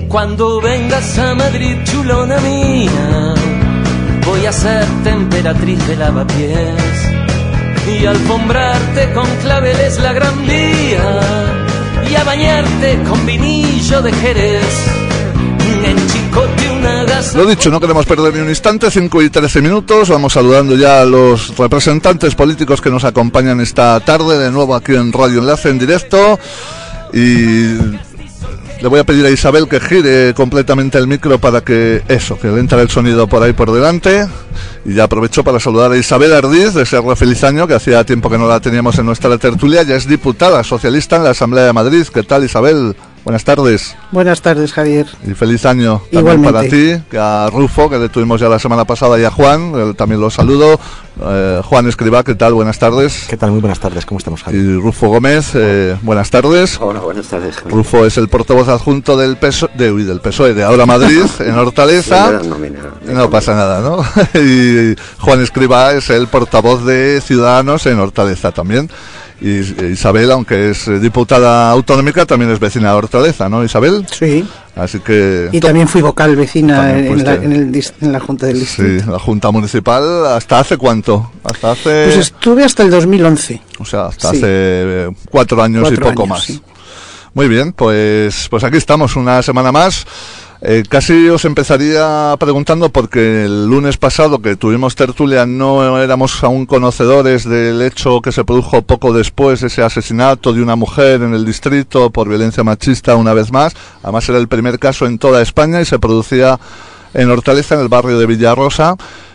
Cuando vengas a Madrid, chulona mía, voy a ser temperatriz de lavapiés y alfombrarte con claveles la Gran Vía y a bañarte con vinillo de Jerez. En Chicote una gasa. Lo dicho, no queremos perder ni un instante, 5 y 13 minutos. Vamos saludando ya a los representantes políticos que nos acompañan esta tarde, de nuevo aquí en Radio Enlace en directo. Y le voy a pedir a Isabel que gire completamente el micro para que le entre el sonido por ahí por delante. Y ya aprovecho para saludar a Isabel Ardiz, desearle feliz año, que hacía tiempo que no la teníamos en nuestra tertulia. Ya es diputada socialista en la Asamblea de Madrid. ¿Qué tal, Isabel? Buenas tardes. Buenas tardes, Javier. Y feliz año también. Igualmente. Para ti, que a Rufo, que le tuvimos ya la semana pasada, y a Juan, también los saludo. Juan Escribá, ¿qué tal? Buenas tardes. ¿Qué tal? Muy buenas tardes, ¿cómo estamos, Javier? Y Rufo Gómez, buenas tardes. Hola, buenas tardes, Javier. Rufo es el portavoz adjunto del PSOE de Ahora Madrid, en Hortaleza. No pasa nada, ¿no? Y Juan Escribá es el portavoz de Ciudadanos en Hortaleza también. Y Isabel, aunque es diputada autonómica, también es vecina de Hortaleza, ¿no, Isabel? Sí. Así que... Y también fui vocal vecina en la Junta del Distrito. Sí, la Junta Municipal. ¿Hasta hace cuánto? Pues estuve hasta el 2011. O sea, hasta hace 4 años y poco más. Sí. Muy bien, pues aquí estamos una semana más. Casi os empezaría preguntando, porque el lunes pasado que tuvimos tertulia no éramos aún conocedores del hecho que se produjo poco después, ese asesinato de una mujer en el distrito por violencia machista una vez más. Además era el primer caso en toda España y se producía en Hortaleza, en el barrio de Villarrosa.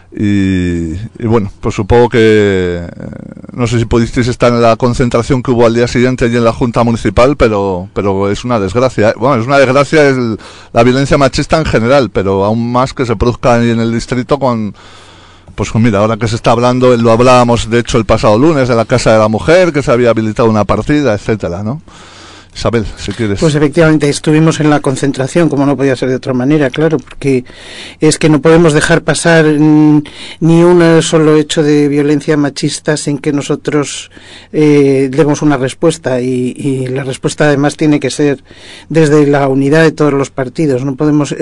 Y bueno, pues supongo que no sé si pudisteis estar en la concentración que hubo al día siguiente allí en la Junta Municipal, pero es una desgracia. Bueno, es una desgracia la violencia machista en general, pero aún más que se produzca ahí en el distrito mira, ahora que se está hablando, lo hablábamos de hecho el pasado lunes de la Casa de la Mujer, que se había habilitado una partida, etcétera, ¿no? Isabel, si quieres. Pues efectivamente estuvimos en la concentración, como no podía ser de otra manera, claro, porque es que no podemos dejar pasar ni un solo hecho de violencia machista sin que nosotros demos una respuesta, y la respuesta además tiene que ser desde la unidad de todos los partidos. No podemos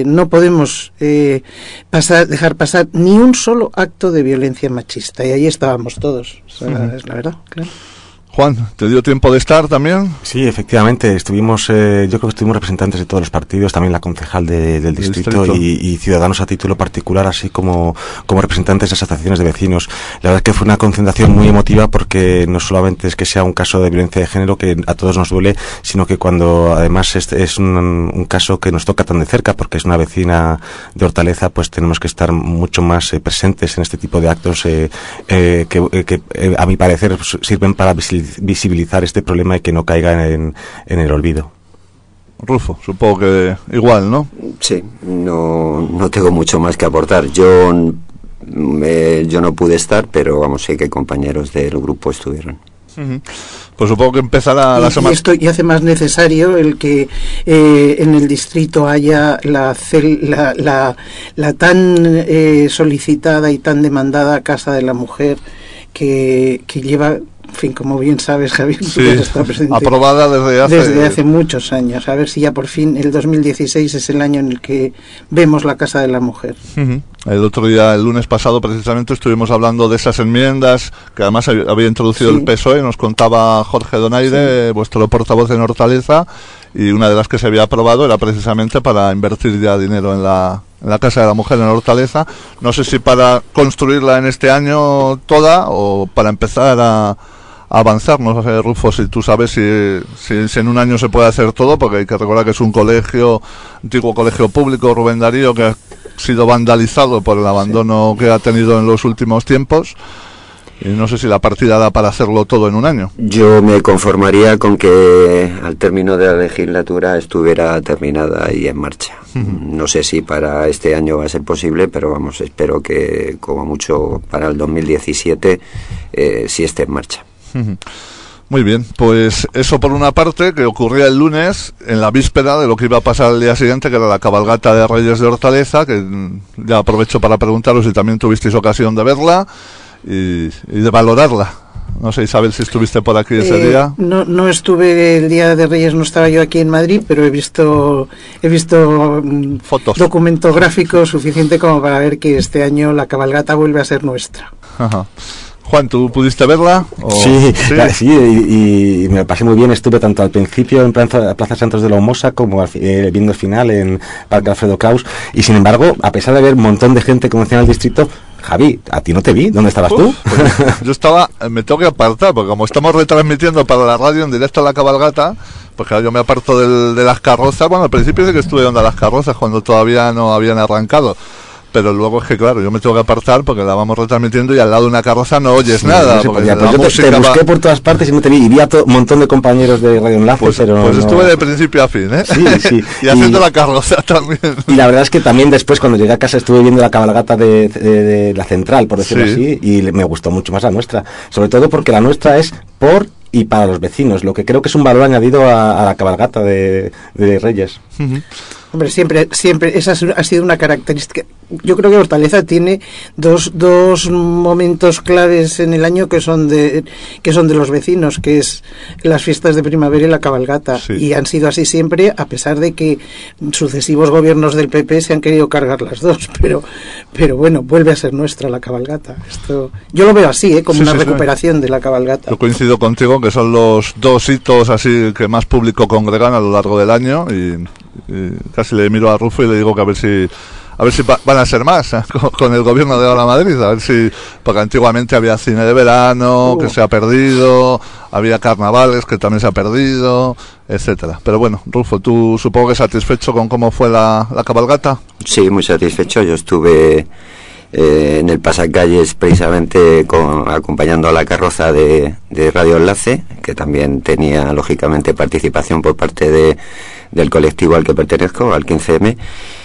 dejar pasar ni un solo acto de violencia machista, y ahí estábamos todos, es la verdad, claro. Juan, ¿te dio tiempo de estar también? Sí, efectivamente, estuvimos, yo creo que estuvimos representantes de todos los partidos, también la concejal del distrito y ciudadanos a título particular, así como representantes de asociaciones de vecinos. La verdad es que fue una concentración muy emotiva, porque no solamente es que sea un caso de violencia de género que a todos nos duele, sino que cuando además es un caso que nos toca tan de cerca, porque es una vecina de Hortaleza, pues tenemos que estar mucho más presentes en este tipo de actos que a mi parecer sirven para visibilizar este problema y que no caiga en el olvido. Rufo, supongo que igual, ¿no? Sí, no tengo mucho más que aportar. Yo no pude estar, pero vamos, sé que compañeros del grupo estuvieron. Uh-huh. Pues supongo que empezará la semana. Y hace más necesario el que en el distrito haya la tan solicitada y tan demandada Casa de la Mujer que lleva, en fin, como bien sabes, Javier, sí, está presente, aprobada desde hace muchos años. A ver si ya por fin el 2016 es el año en el que vemos la Casa de la Mujer. Uh-huh. El otro día, el lunes pasado precisamente, estuvimos hablando de esas enmiendas que además había introducido el PSOE. Nos contaba Jorge Donaire, vuestro portavoz en Hortaleza, y una de las que se había aprobado era precisamente para invertir ya dinero en la Casa de la Mujer en Hortaleza. No sé si para construirla en este año toda o para empezar a avanzar. No sé, Rufo, si tú sabes si en un año se puede hacer todo, porque hay que recordar que es un antiguo colegio público, Rubén Darío, que ha sido vandalizado por el abandono que ha tenido en los últimos tiempos. Y no sé si la partida da para hacerlo todo en un año. Yo me conformaría con que al término de la legislatura estuviera terminada y en marcha. Uh-huh. No sé si para este año va a ser posible, pero vamos, espero que como mucho para el 2017 sí esté en marcha. Uh-huh. Muy bien, pues eso por una parte, que ocurría el lunes, en la víspera de lo que iba a pasar el día siguiente, que era la cabalgata de Reyes de Hortaleza, que ya aprovecho para preguntaros si también tuvisteis ocasión de verla y de valorarla. No sé, Isabel, si estuviste por aquí ese día. No estuve el día de Reyes, no estaba yo aquí en Madrid, pero he visto fotos, documento gráfico suficiente como para ver que este año la cabalgata vuelve a ser nuestra. Ajá. Juan, ¿tú pudiste verla? Sí, y me pasé muy bien. Estuve tanto al principio en Plaza Santos de la Humosa como viendo el final en Parque Alfredo Kraus. Y sin embargo, a pesar de haber un montón de gente como decía en el distrito, Javi, a ti no te vi. ¿Dónde estabas tú? Pues yo me tengo que apartar, porque como estamos retransmitiendo para la radio en directo a la cabalgata, pues claro, yo me aparto de las carrozas. Bueno, al principio sí que estuve viendo las carrozas cuando todavía no habían arrancado. Pero luego es que, claro, yo me tengo que apartar porque la vamos retransmitiendo y al lado de una carroza no oyes nada. No se podía. Pues yo te busqué por todas partes y no te vi. Y vi a un montón de compañeros de Radio Enlace, pero pues estuve de principio a fin, ¿eh? Sí. Y haciendo la carroza también. Y la verdad es que también después, cuando llegué a casa, estuve viendo la cabalgata de la central, por decirlo así, y me gustó mucho más la nuestra. Sobre todo porque la nuestra es por y para los vecinos, lo que creo que es un valor añadido a la cabalgata de Reyes. Uh-huh. Hombre, siempre esa ha sido una característica. Yo creo que Hortaleza tiene dos momentos claves en el año que son de los vecinos, que es las fiestas de primavera y la cabalgata, y han sido así siempre, a pesar de que sucesivos gobiernos del PP se han querido cargar las dos, pero bueno, vuelve a ser nuestra la cabalgata. Esto yo lo veo así, como una recuperación de la cabalgata. Yo coincido contigo que son los dos hitos así que más público congregan a lo largo del año, y casi le miro a Rufo y le digo que a ver si van a ser más con el gobierno de ahora Madrid, a ver si, porque antiguamente había cine de verano que se ha perdido, había carnavales que también se ha perdido, etcétera. Pero bueno, Rufo, ¿tú supongo que satisfecho con cómo fue la cabalgata? Sí, muy satisfecho. Yo estuve en el pasacalles precisamente acompañando a la carroza de Radio Enlace, que también tenía lógicamente participación por parte del colectivo al que pertenezco, al 15M.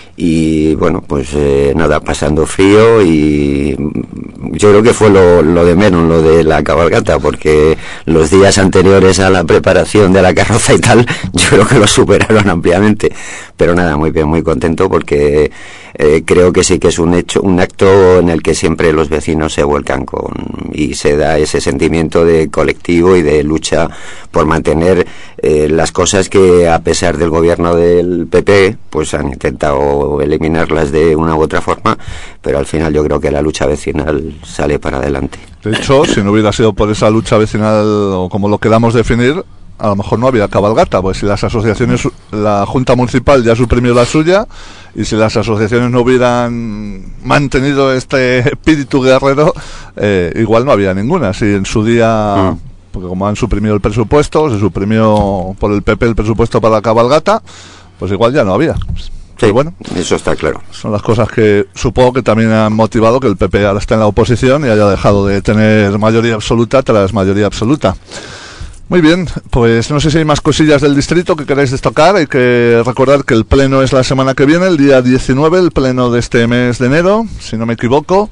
Y bueno, pues nada, pasando frío, y yo creo que fue lo de menos, lo de la cabalgata, porque los días anteriores a la preparación de la carroza y tal, yo creo que lo superaron ampliamente. Pero nada, muy bien, muy contento, porque creo que sí que es un acto en el que siempre los vecinos se vuelcan y se da ese sentimiento de colectivo y de lucha por mantener las cosas que, a pesar del gobierno del PP, pues han intentado eliminarlas de una u otra forma, pero al final yo creo que la lucha vecinal sale para adelante. De hecho, si no hubiera sido por esa lucha vecinal, o como lo queramos definir, a lo mejor no había cabalgata, pues si las asociaciones, la Junta Municipal ya suprimió la suya, y si las asociaciones no hubieran mantenido este espíritu guerrero, igual no había ninguna. Si en su día, porque como han suprimido el presupuesto, se suprimió por el PP el presupuesto para la cabalgata, pues igual ya no había. Sí, bueno, eso está claro. Son las cosas que supongo que también han motivado que el PP ahora esté en la oposición y haya dejado de tener mayoría absoluta tras mayoría absoluta. Muy bien, pues no sé si hay más cosillas del distrito que queráis destacar. Hay que recordar que el pleno es la semana que viene, el día 19, el pleno de este mes de enero, si no me equivoco,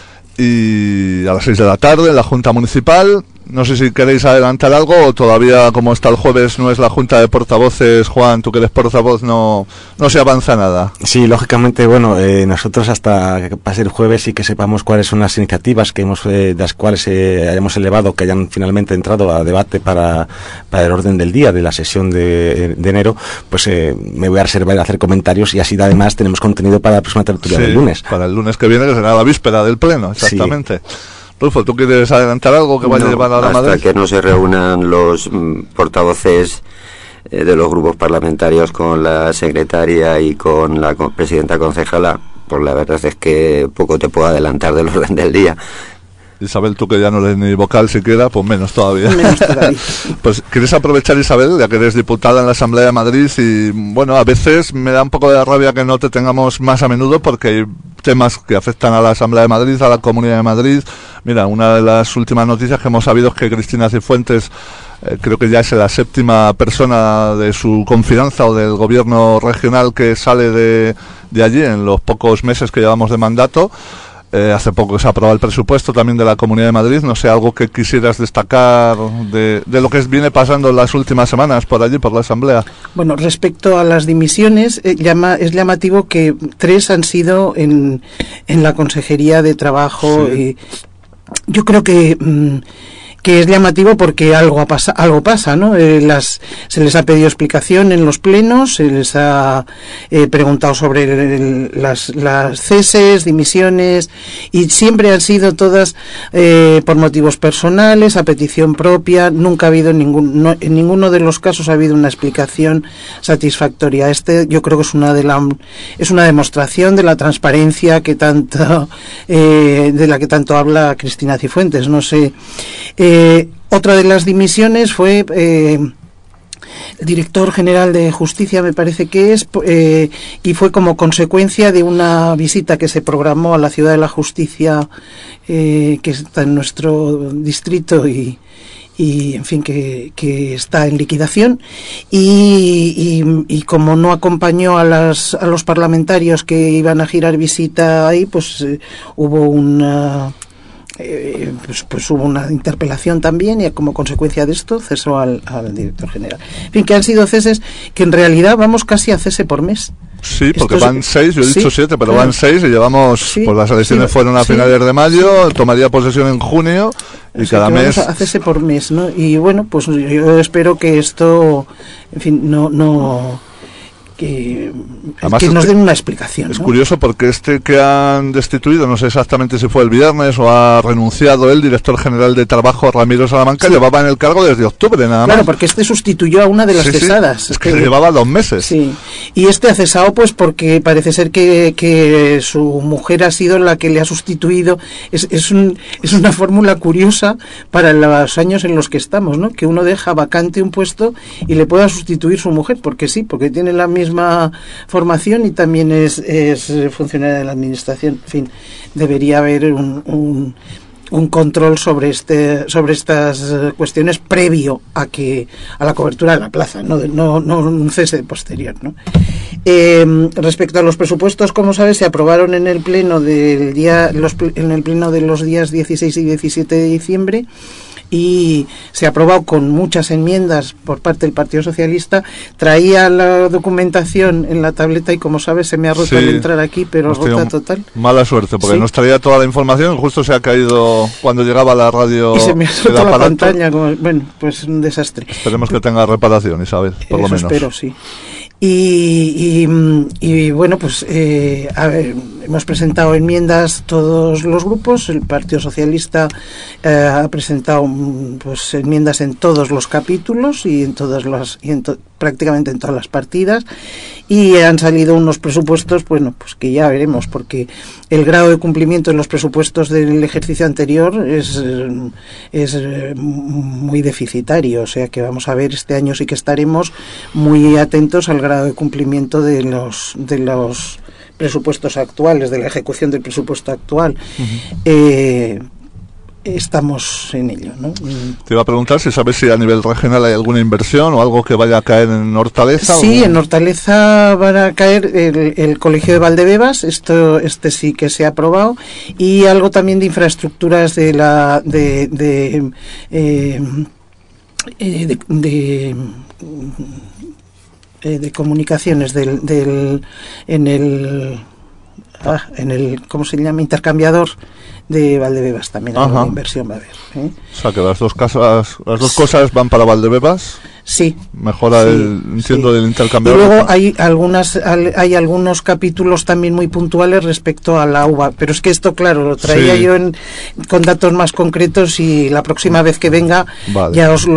y a las 6 de la tarde en la Junta Municipal. No sé si queréis adelantar algo, o todavía, como está el jueves, no es la Junta de Portavoces. Juan, tú que eres portavoz, no se avanza nada. Sí, lógicamente, bueno, nosotros hasta que pase el jueves y que sepamos cuáles son las iniciativas que de las cuales hayamos elevado, que hayan finalmente entrado a debate para el orden del día de la sesión de enero, pues me voy a reservar a hacer comentarios, y así además tenemos contenido para la próxima tertulia del lunes. Para el lunes que viene, que será la víspera del pleno, exactamente. Sí. Rufo, ¿tú quieres adelantar algo que vaya a llevar a la Madrid? Hasta que no se reúnan los portavoces de los grupos parlamentarios con la secretaria y con la presidenta concejala, pues la verdad es que poco te puedo adelantar del orden del día. Isabel, tú que ya no eres ni vocal siquiera, pues menos todavía. Menos todavía. Pues quieres aprovechar, Isabel, ya que eres diputada en la Asamblea de Madrid, y bueno, a veces me da un poco de rabia que no te tengamos más a menudo, porque hay temas que afectan a la Asamblea de Madrid, a la Comunidad de Madrid. Mira, una de las últimas noticias que hemos sabido es que Cristina Cifuentes, creo que ya es la 7ª persona de su confianza o del gobierno regional que sale de allí en los pocos meses que llevamos de mandato. Hace poco se aprobó el presupuesto también de la Comunidad de Madrid. No sé, algo que quisieras destacar de lo que viene pasando en las últimas semanas por allí, por la Asamblea. Bueno, respecto a las dimisiones, es llamativo que 3 han sido en la Consejería de Trabajo. Sí. Yo creo que que es llamativo porque algo pasa, ¿no? Se les ha pedido explicación en los plenos, se les ha preguntado sobre las ceses, dimisiones, y siempre han sido todas por motivos personales, a petición propia. Nunca ha habido en ninguno de los casos ha habido una explicación satisfactoria. Yo creo que es una demostración de la transparencia que de la que tanto habla Cristina Cifuentes. No sé. Otra de las dimisiones fue el director general de Justicia, me parece que es, y fue como consecuencia de una visita que se programó a la Ciudad de la Justicia, que está en nuestro distrito y en fin, que está en liquidación, y como no acompañó a los parlamentarios que iban a girar visita ahí, pues hubo una interpelación también, y como consecuencia de esto cesó al director general. En fin, que han sido ceses que en realidad vamos casi a cese por mes. Sí, porque van 6, yo he dicho 7, pero claro, van 6 y llevamos, pues las elecciones fueron a finales de mayo, tomaría posesión en junio y cada mes... Vamos a cese por mes, ¿no? Y bueno, pues yo espero que esto, en fin, que nos den una explicación. Es ¿no? curioso porque que han destituido, no sé exactamente si fue el viernes o ha renunciado el director general de Trabajo, Ramiro Salamanca, llevaba en el cargo desde octubre nada más. Claro, porque sustituyó a una de las cesadas. Sí, es que llevaba 2 meses. Sí, y ha cesado pues porque parece ser que su mujer ha sido la que le ha sustituido. Es una fórmula curiosa para los años en los que estamos, ¿no? Que uno deja vacante un puesto y le pueda sustituir su mujer, porque tiene la misma formación y también es funcionaria de la administración. En fin, debería haber un control sobre estas cuestiones previo a la cobertura de la plaza, no un cese posterior, ¿no? Respecto a los presupuestos, como sabes, se aprobaron en el pleno de los días 16 y 17 de diciembre. Y se ha aprobado con muchas enmiendas por parte del Partido Socialista. Traía la documentación en la tableta y, como sabes, se me ha roto al entrar aquí, pero rota total. Mala suerte, porque nos traía toda la información, justo se ha caído cuando llegaba a la radio. Y se me ha roto la pantalla, bueno, pues un desastre. Esperemos que tenga reparación, Isabel, por lo menos. Espero, sí. Y bueno, pues a ver, hemos presentado enmiendas todos los grupos. El Partido Socialista ha presentado pues enmiendas en todos los capítulos y en prácticamente en todas las partidas, y han salido unos presupuestos, bueno, pues que ya veremos, porque el grado de cumplimiento en los presupuestos del ejercicio anterior es muy deficitario. O sea que vamos a ver, este año sí que estaremos muy atentos al grado de cumplimiento de los presupuestos actuales, de la ejecución del presupuesto actual. Estamos en ello, ¿no? Te iba a preguntar si sabes si a nivel regional hay alguna inversión o algo que vaya a caer en Hortaleza. Sí, en Hortaleza van a caer el Colegio de Valdebebas, este sí que se ha aprobado, y algo también de infraestructuras de comunicaciones en el ¿cómo se llama? Intercambiador de Valdebebas, también alguna inversión va a haber. O sea que las dos cosas van para Valdebebas. Sí. Mejora entiendo del intercambiador. Y luego hay algunos capítulos también muy puntuales respecto a la UVA, pero es que esto, claro, lo traía yo con datos más concretos, y la próxima vez que venga ya os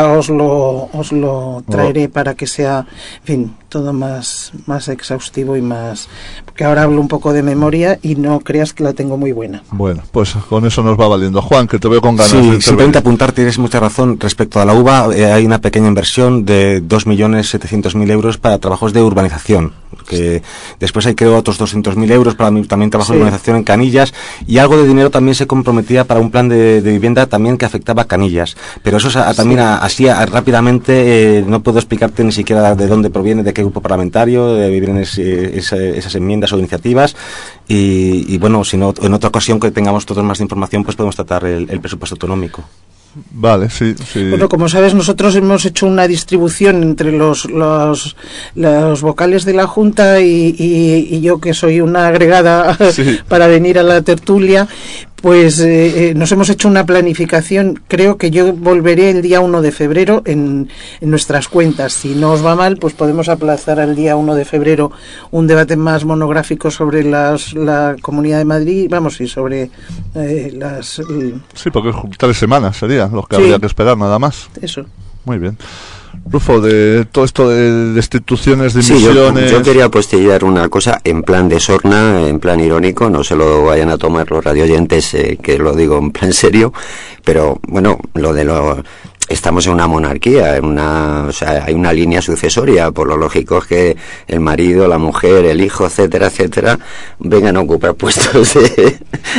lo traeré para que sea, en fin, todo más exhaustivo y más, porque ahora hablo un poco de memoria y no creas que la tengo muy buena. Bueno, pues con eso nos va valiendo. Juan, que te veo con ganas. Sí, simplemente apuntar, tienes mucha razón respecto a la UVA. Hay una pequeña inversión de 2.700.000 euros para trabajos de urbanización, que después hay creo otros 200.000 euros para también trabajos de urbanización en Canillas, y algo de dinero también se comprometía para un plan de vivienda también que afectaba a Canillas, pero eso también así rápidamente no puedo explicarte ni siquiera de dónde proviene, de qué grupo parlamentario vienen esas enmiendas o iniciativas, y bueno, si no, en otra ocasión que tengamos todos más información, pues podemos tratar el presupuesto autonómico. Vale, sí. Bueno, como sabes, nosotros hemos hecho una distribución entre los vocales de la Junta y yo, que soy una agregada para venir a la tertulia, Pues nos hemos hecho una planificación. Creo que yo volveré el día 1 de febrero en nuestras cuentas. Si no os va mal, pues podemos aplazar al día 1 de febrero un debate más monográfico sobre la Comunidad de Madrid, y sobre las... Sí, porque 3 semanas serían los que habría que esperar, nada más. Eso. Muy bien. Rufo, de todo esto de destituciones, dimisiones... Sí, yo quería apostillar una cosa en plan de sorna, en plan irónico, no se lo vayan a tomar los radioyentes, que lo digo en plan serio, pero bueno, estamos en una monarquía, hay una línea sucesoria, por lo lógico es que el marido, la mujer, el hijo, etcétera, etcétera, vengan a ocupar puestos de...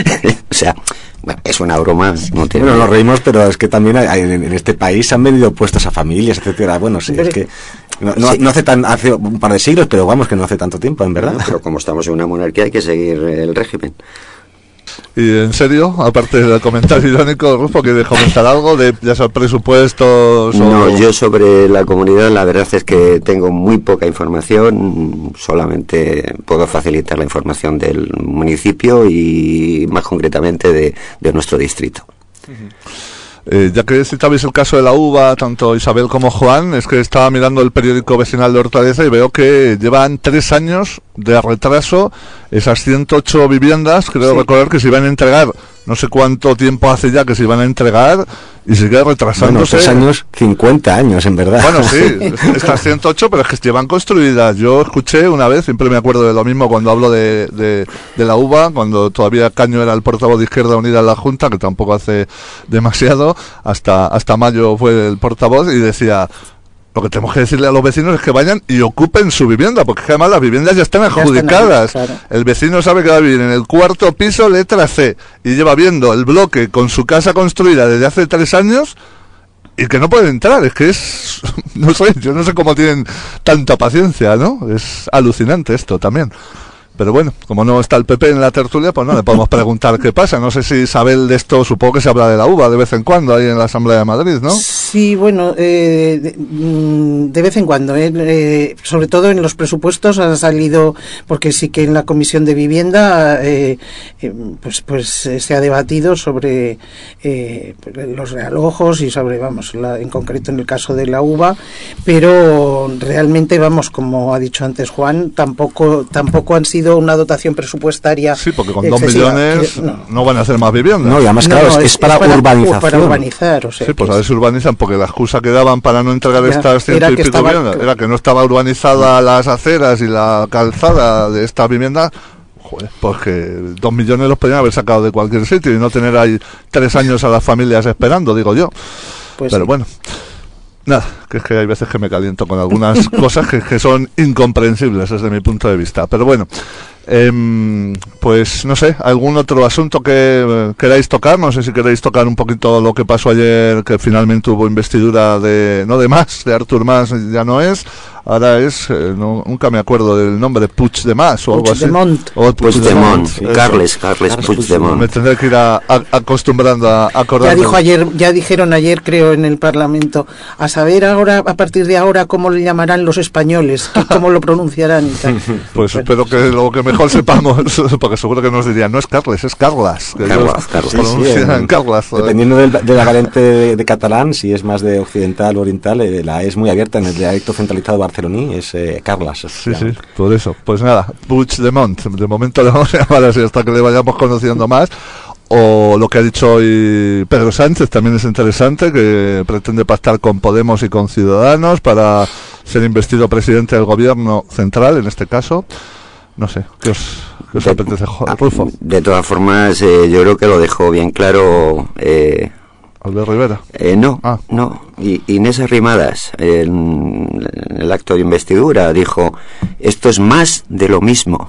Bueno, es una broma. Bueno, nos reímos, pero es que también en este país se han vendido puestos a familias, etcétera. Bueno, sí, es que no hace un par de siglos, pero vamos, que no hace tanto tiempo, en verdad. Pero como estamos en una monarquía hay que seguir el régimen. Y en serio, aparte del comentario irónico, Rufo, ¿quieres comentar algo de ya sea presupuestos? No, yo sobre la comunidad la verdad es que tengo muy poca información, solamente puedo facilitar la información del municipio y más concretamente de nuestro distrito. Ya que citabais el caso de la uva, tanto Isabel como Juan, es que estaba mirando el periódico vecinal de Hortaleza y veo que llevan 3 años de retraso esas 108 viviendas, creo recordar que se iban a entregar, no sé cuánto tiempo hace ya que se iban a entregar y sigue retrasándose. Bueno, 3 años, 50 años en verdad. Bueno, sí, estas 108, pero es que llevan construidas. Yo escuché una vez, siempre me acuerdo de lo mismo cuando hablo de la uva, cuando todavía Caño era el portavoz de Izquierda Unida en la Junta, que tampoco hace demasiado, hasta mayo fue el portavoz, y decía... Lo que tenemos que decirle a los vecinos es que vayan y ocupen su vivienda, porque además las viviendas ya están adjudicadas. Claro. El vecino sabe que va a vivir en el 4º piso, letra C, y lleva viendo el bloque con su casa construida desde hace 3 años y que no puede entrar. Es que es... No sé, yo no sé cómo tienen tanta paciencia, ¿no? Es alucinante esto también. Pero bueno, como no está el PP en la tertulia, pues no le podemos preguntar qué pasa. No sé si Isabel de esto, supongo que se habla de la uva de vez en cuando ahí en la Asamblea de Madrid, ¿no? Sí, bueno, de vez en cuando, sobre todo en los presupuestos ha salido, porque sí que en la Comisión de Vivienda pues se ha debatido sobre los realojos y sobre, en concreto en el caso de la uva, pero realmente, como ha dicho antes Juan, tampoco han sido una dotación presupuestaria. Sí, porque con 2 millones no van a hacer más viviendas. No, y además, claro, es para urbanización. Para urbanizar, o sea. Sí, pues a ver si urbanizan, porque la excusa que daban para no entregar estas 100 y pico viviendas era que no estaba urbanizada las aceras y la calzada de esta vivienda. Joder, pues que 2 millones los podrían haber sacado de cualquier sitio y no tener ahí 3 años a las familias esperando, digo yo. Pues pero sí. Bueno. Nada, que es que hay veces que me caliento con algunas cosas que son incomprensibles desde mi punto de vista. Pero bueno, pues no sé, ¿algún otro asunto que queráis tocar? No sé si queréis tocar un poquito lo que pasó ayer, que finalmente hubo investidura de Artur Mas, ya no es. Ahora es, nunca me acuerdo del nombre, Puigdemont o algo así. Puigdemont, Carles Puigdemont. Me tendré que ir acostumbrando a acordarme. Ya dijeron ayer, creo, en el Parlamento, a saber ahora, a partir de ahora, cómo le llamarán los españoles, cómo lo pronunciarán y tal. Pues espero que lo que mejor sepamos, porque seguro que nos dirían, no es Carles, es Carlas. Carlas. Pronuncian Carlas. Dependiendo de la variante de catalán, si es más de occidental o oriental, la es muy abierta. En el dialecto centralizado barceloní es Carlas. Sí, por eso. Pues nada, Puigdemont, de momento le vamos a llamar así hasta que le vayamos conociendo más. O lo que ha dicho hoy Pedro Sánchez también es interesante, que pretende pactar con Podemos y con Ciudadanos para ser investido presidente del gobierno central, en este caso. No sé, ¿qué os apetece, Rufo? De todas formas, yo creo que lo dejó bien claro... Albert Rivera. No. Inés Arrimadas, en el acto de investidura, dijo, esto es más de lo mismo.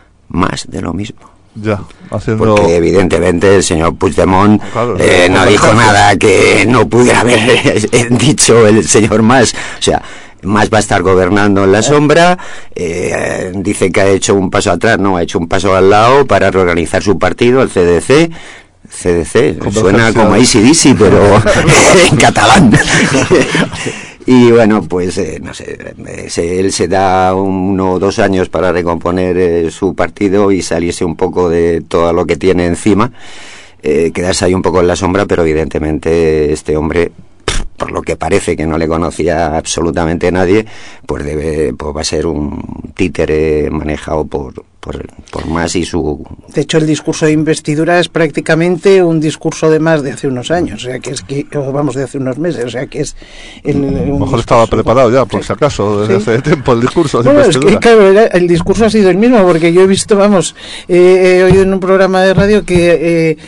Ya, haciendo... Porque evidentemente el señor Puigdemont no dijo nada que no pudiera haber dicho el señor Mas. O sea, Mas va a estar gobernando en la sombra. Dice que ha hecho un paso atrás, ha hecho un paso al lado para reorganizar su partido, el CDC, suena como AC/DC, pero en catalán. Y bueno, pues no sé, él se da 1 o 2 años para recomponer su partido y salirse un poco de todo lo que tiene encima. quedarse ahí un poco en la sombra, pero evidentemente este hombre, por lo que parece que no le conocía absolutamente nadie, pues va a ser un títere manejado por Mas y su... De hecho, el discurso de investidura es prácticamente un discurso de Mas de hace unos años, o sea, que es que, vamos, de hace unos meses, o sea, que es... A lo mejor estaba preparado ya, por si acaso, desde hace tiempo el discurso de investidura. Es que, claro, el discurso ha sido el mismo, porque yo he visto, vamos, he oído en un programa de radio que...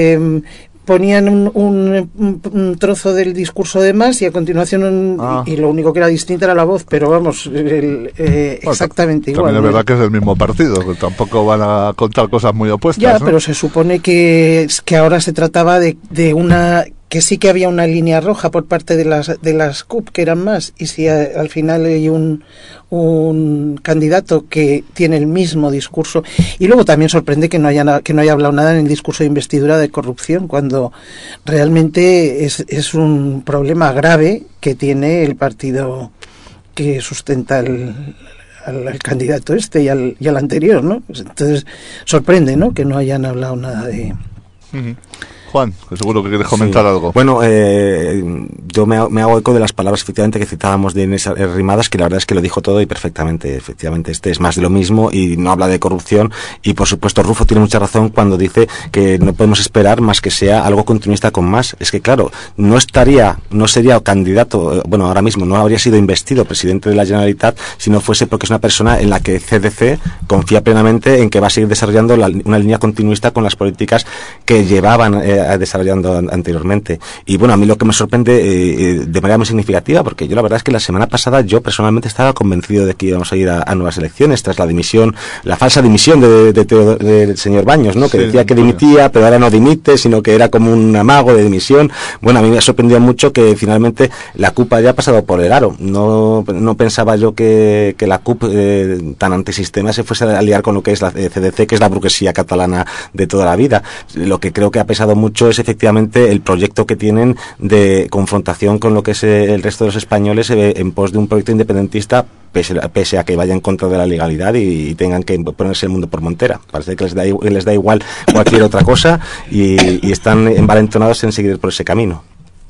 ponían un trozo del discurso de Mas y a continuación y lo único que era distinta era la voz, pero vamos, exactamente igual. También es verdad que es del mismo partido, que tampoco van a contar cosas muy opuestas. Ya, ¿no? pero se supone que ahora se trataba de una... que sí que había una línea roja por parte de las CUP, que eran Mas, y si al final hay un candidato que tiene el mismo discurso, y luego también sorprende que no haya hablado nada en el discurso de investidura de corrupción, cuando realmente es un problema grave que tiene el partido que sustenta al candidato este y al anterior, ¿no? Entonces sorprende, ¿no?, que no hayan hablado nada de... Uh-huh. Juan, que seguro que quieres comentar algo. Bueno, yo me hago eco de las palabras efectivamente que citábamos de Inés Arrimadas, que la verdad es que lo dijo todo y perfectamente. Efectivamente, este es más de lo mismo y no habla de corrupción, y por supuesto Rufo tiene mucha razón cuando dice que no podemos esperar más que sea algo continuista con Mas. Es que claro, no sería candidato, bueno, ahora mismo no habría sido investido presidente de la Generalitat si no fuese porque es una persona en la que CDC confía plenamente en que va a seguir desarrollando una línea continuista con las políticas que llevaban desarrollando anteriormente. Y bueno, a mí lo que me sorprende de manera muy significativa, porque yo la verdad es que la semana pasada yo personalmente estaba convencido de que íbamos a ir a nuevas elecciones tras la falsa dimisión del señor Baños, ¿no? Que decía que dimitía, pero ahora no dimite, sino que era como un amago de dimisión. Bueno, a mí me ha sorprendido mucho que finalmente la CUP haya pasado por el aro. No pensaba yo que la CUP tan antisistema se fuese a liar con lo que es la CDC, que es la burguesía catalana de toda la vida. Lo que creo que ha pesado mucho es efectivamente el proyecto que tienen de confrontación con lo que es el resto de los españoles en pos de un proyecto independentista, pese a que vaya en contra de la legalidad y tengan que ponerse el mundo por montera. Parece que les da igual cualquier otra cosa y están envalentonados en seguir por ese camino.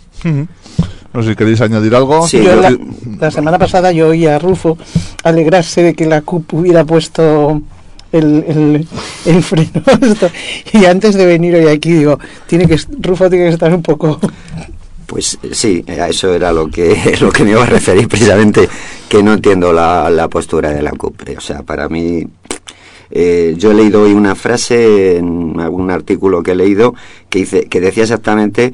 No sé si queréis añadir algo. Sí, la semana pasada yo oí a Rufo alegrarse de que la CUP hubiera puesto el freno y antes de venir hoy aquí digo, Rufo tiene que estar un poco... Pues sí, a eso era lo que me iba a referir precisamente, que no entiendo la postura de la CUP. O sea, para mí, yo he leído hoy una frase en algún artículo que he leído que decía exactamente,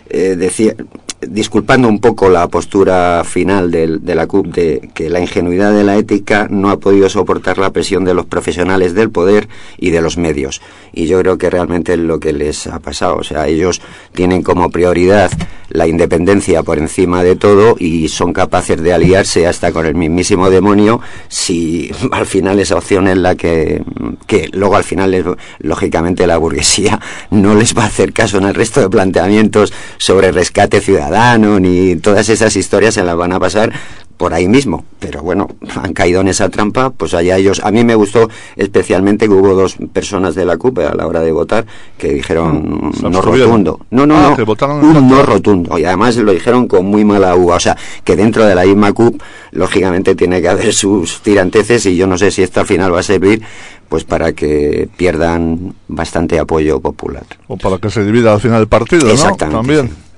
disculpando un poco la postura final de la CUP, de que la ingenuidad de la ética no ha podido soportar la presión de los profesionales del poder y de los medios. Y yo creo que realmente es lo que les ha pasado. O sea, ellos tienen como prioridad la independencia por encima de todo y son capaces de aliarse hasta con el mismísimo demonio si al final esa opción es la que luego al final lógicamente la burguesía no les va a hacer caso en el resto de planteamientos sobre rescate ciudadano ni todas esas historias, se las van a pasar por ahí mismo, pero bueno, han caído en esa trampa, pues allá ellos. A mí me gustó especialmente que hubo dos personas de la CUP a la hora de votar que dijeron no rotundo. No, no rotundo, y además lo dijeron con muy mala uva. O sea, que dentro de la misma CUP lógicamente tiene que haber sus tiranteces, y yo no sé si esto al final va a servir pues para que pierdan bastante apoyo popular. O para que se divida al final el partido, ¿no? Exactamente. También.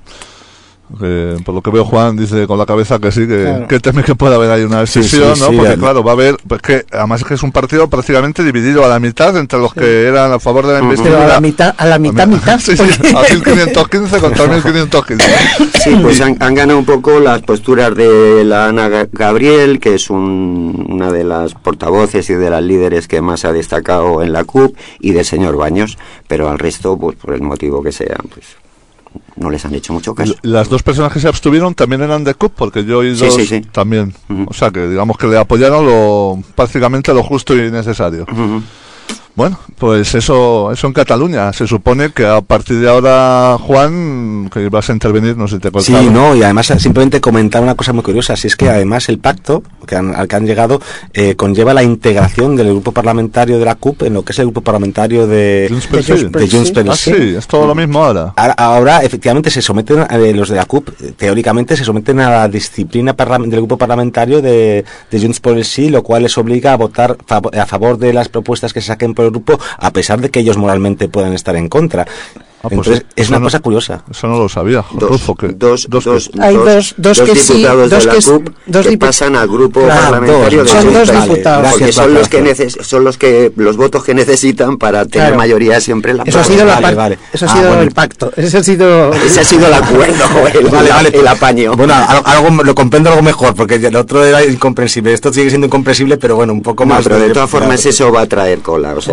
Por lo que veo, Juan dice con la cabeza que sí, claro, que teme que pueda haber ahí una decisión, ¿no? Porque claro, va a haber, pues que además es que es un partido prácticamente dividido a la mitad entre los que eran a favor de la investidura. A la mitad. Sí, a 1515 contra 1515. Sí, pues han ganado un poco las posturas de la Ana Gabriel, que es una de las portavoces y de las líderes que más ha destacado en la CUP, y del señor Baños, pero al resto, pues por el motivo que sea, pues no les han hecho mucho caso. Las dos personas que se abstuvieron también eran de CUP, porque yo y dos sí. también. Uh-huh. O sea, que digamos que le apoyaron prácticamente lo justo y necesario. Uh-huh. Bueno, pues eso en Cataluña. Se supone que a partir de ahora, Juan, que vas a intervenir, no sé si te contaba. Sí, no, y además simplemente comentar una cosa muy curiosa, si es que además el pacto al que han llegado conlleva la integración del grupo parlamentario de la CUP en lo que es el grupo parlamentario de Junts pel Sí. Sí, es todo lo mismo ahora. Ahora efectivamente se someten, los de la CUP, teóricamente se someten a la disciplina del grupo parlamentario de Junts pel Sí, lo cual les obliga a votar a favor de las propuestas que se saquen por el grupo, a pesar de que ellos moralmente puedan estar en contra. Entonces, es una cosa curiosa. Eso no lo sabía, Rufo. Dos diputados de la CUP que pasan al grupo parlamentario de son dos diputados. Porque son los votos que necesitan para tener mayoría siempre en la Eso ha sido Eso ha sido el pacto. Ese ha sido el acuerdo, el apaño. Bueno, algo lo comprendo algo mejor, porque el otro era incomprensible. Esto sigue siendo incomprensible, pero bueno, un poco más. Pero de todas formas eso va a traer cola, o sea...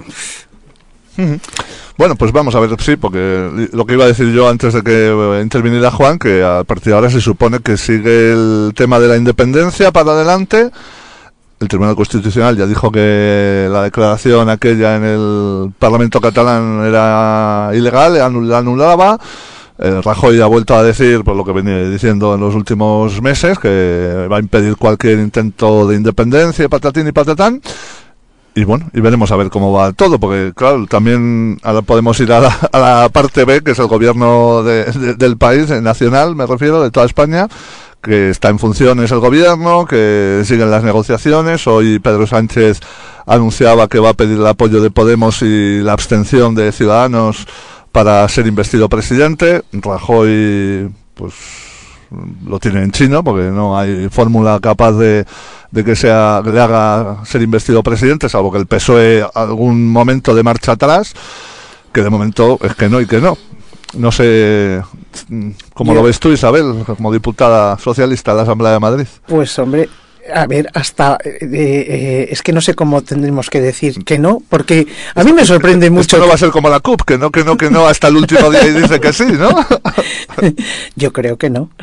Bueno, pues vamos a ver, sí, porque lo que iba a decir yo antes de que interviniera Juan, que a partir de ahora se supone que sigue el tema de la independencia para adelante. El Tribunal Constitucional ya dijo que la declaración aquella en el Parlamento catalán era ilegal, la anulaba. Rajoy ha vuelto a decir, por lo que venía diciendo en los últimos meses, que va a impedir cualquier intento de independencia, patatín y patatán. Y bueno, y veremos a ver cómo va todo, porque claro, también ahora podemos ir a la parte B, que es el gobierno del país, nacional, me refiero, de toda España, que está en funciones el gobierno, que siguen las negociaciones. Hoy Pedro Sánchez anunciaba que va a pedir el apoyo de Podemos y la abstención de Ciudadanos para ser investido presidente. Rajoy, pues, lo tiene en chino, porque no hay fórmula capaz de que le haga ser investido presidente, salvo que el PSOE algún momento de marcha atrás, que de momento es que no y que no. No sé cómo lo ves tú, Isabel, como diputada socialista de la Asamblea de Madrid. Pues hombre, a ver, es que no sé cómo tendremos que decir que no, porque a mí me sorprende mucho. Esto no va a ser como la CUP, que no, hasta el último día y dice que sí, ¿no? Yo creo que no.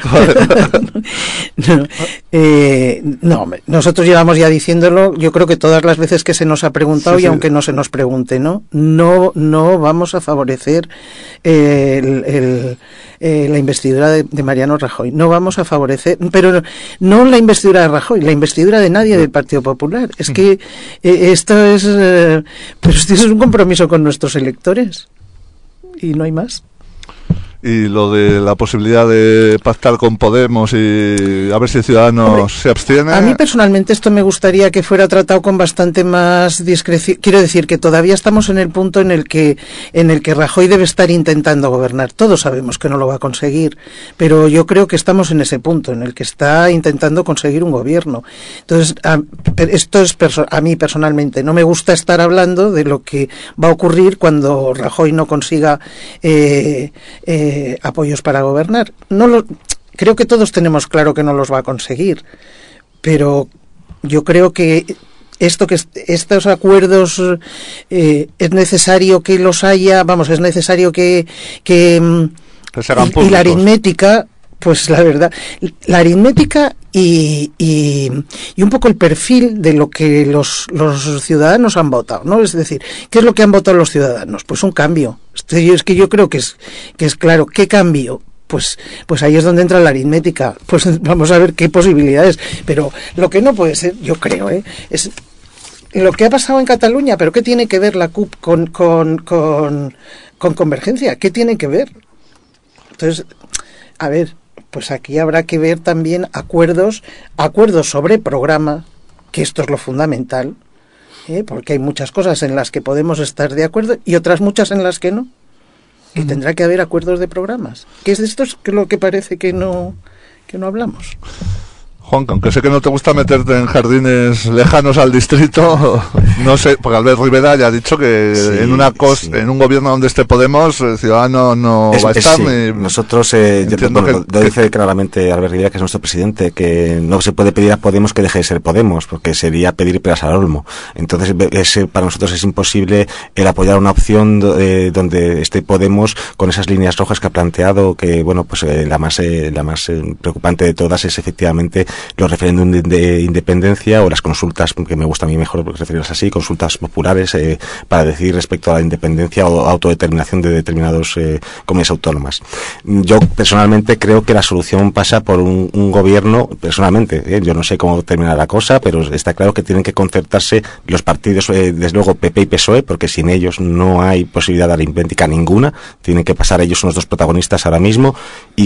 No, nosotros llevamos ya diciéndolo, yo creo que todas las veces que se nos ha preguntado, y aunque no se nos pregunte, no vamos a favorecer la investidura de Mariano Rajoy. No vamos a favorecer, pero no la investidura de Rajoy, la investidura de nadie del Partido Popular. Es que esto es un compromiso con nuestros electores y no hay más. Y lo de la posibilidad de pactar con Podemos y a ver si Ciudadanos se abstiene. A mí personalmente esto me gustaría que fuera tratado con bastante más discreción. Quiero decir que todavía estamos en el punto en el que Rajoy debe estar intentando gobernar. Todos sabemos que no lo va a conseguir, pero yo creo que estamos en ese punto en el que está intentando conseguir un gobierno. Entonces, esto es a mí personalmente. No me gusta estar hablando de lo que va a ocurrir cuando Rajoy no consiga apoyos para gobernar. Creo que todos tenemos claro que no los va a conseguir, pero yo creo que estos acuerdos es necesario que los haya, es necesario que se hagan públicos. Y la aritmética, pues la verdad, la aritmética y un poco el perfil de lo que los ciudadanos han votado, ¿no? Es decir, ¿qué es lo que han votado los ciudadanos? Pues un cambio. Es que yo creo que es claro. ¿Qué cambio? Pues ahí es donde entra la aritmética. Pues vamos a ver qué posibilidades. Pero lo que no puede ser, yo creo, es lo que ha pasado en Cataluña. ¿Pero qué tiene que ver la CUP con Convergencia? ¿Qué tiene que ver? Entonces, a ver, pues aquí habrá que ver también acuerdos sobre programa, que esto es lo fundamental, porque hay muchas cosas en las que podemos estar de acuerdo y otras muchas en las que no. Y tendrá que haber acuerdos de programas. ¿Qué es de esto? Es lo que parece que no hablamos. Juan, aunque sé que no te gusta meterte en jardines lejanos al distrito, no sé, porque Albert Rivera ya ha dicho que en un gobierno donde esté Podemos, el Ciudadano no va a estar. Nosotros, lo dice claramente Albert Rivera, que es nuestro presidente, que no se puede pedir a Podemos que deje de ser Podemos, porque sería pedir peras al olmo. Entonces, para nosotros es imposible el apoyar una opción donde esté Podemos con esas líneas rojas que ha planteado, que bueno, pues la más preocupante de todas es efectivamente los referéndums de independencia o las consultas, que me gusta a mí mejor referirlas así, consultas populares para decidir respecto a la independencia o autodeterminación de determinadas comunidades autónomas. Yo personalmente creo que la solución pasa por un gobierno, personalmente, yo no sé cómo termina la cosa, pero está claro que tienen que concertarse los partidos, desde luego PP y PSOE, porque sin ellos no hay posibilidad de aritmética ninguna, tienen que pasar, ellos son los dos protagonistas ahora mismo,